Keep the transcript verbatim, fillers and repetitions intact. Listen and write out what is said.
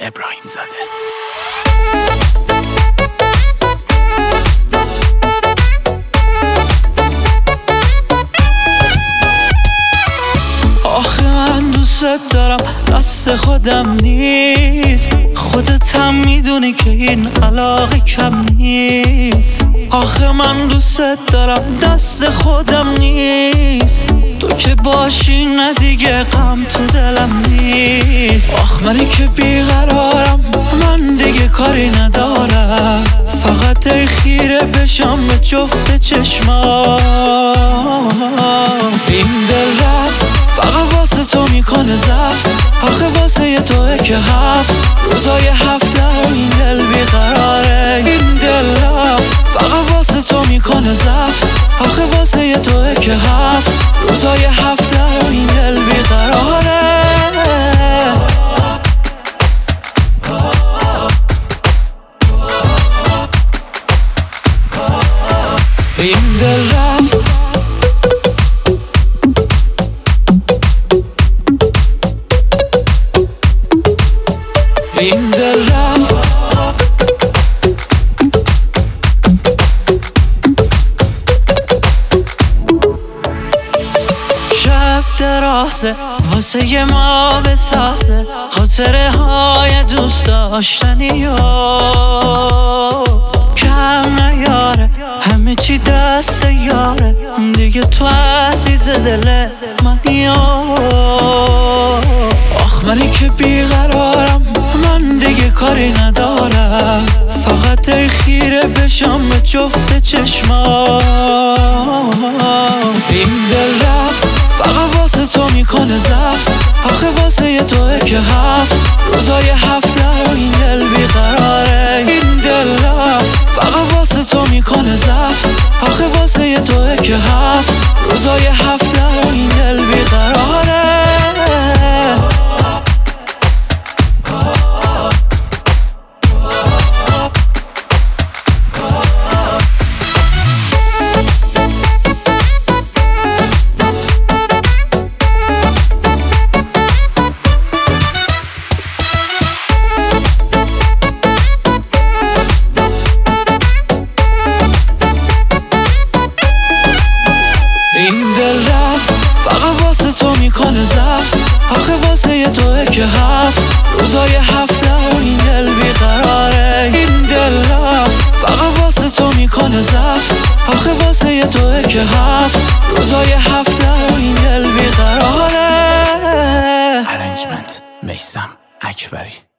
ابراهیم زاده. آخه من دوست دارم دست خودم نیست، خودت هم میدونی که این علاقه کم نیست. آخه من دوست دارم دست خودم نیست، تو که باشی نه دیگه غم تو دلم نیست. آخ منی که بیقرارم، من دیگه کاری ندارم، فقط ای خیره بشم به جفت چشمام. این دل رفت فقط واسه تو میکنه زفت، آخه واسه یه توه که هفت روزای هفته رو این دل بیقراره. این دل رفت فقط واسه تو میکنه زفت، آخه واسه یه توه که هفت روزای هفته رو این دل بیقراره. این دل رفت این دل رفت شب درازه واسه یه ما بسازه، خاطره های دوست داشتنی و کم نیاره، همه چی دست یاره دیگه، تو عزیز دل منی. آخ منی که بیقرارم، من دیگه کاری ندارم، فقط ای خیره بشم به جفت چشمام. این دل رفت فقط واسه تو میکنه زفت، آخه واسه یه توه که هفت روزای هفته رو این دل بیقراره. این دل رفت فقط واسه تو میکنه زفت، آخه واسه یه توه که هفت روزای هفته رو این دل بیقراره. این دل رفت فقط واسه تو میکنه زفت، آخه واسه یه توه که هفت روزای هفته رو این دل بیقراره. این دل رفت فقط واسه تو میکنه زفت، آخه واسه یه توه که هفت روزای هفته رو این دل بیقراره. ارنجمنت میثم اکبری.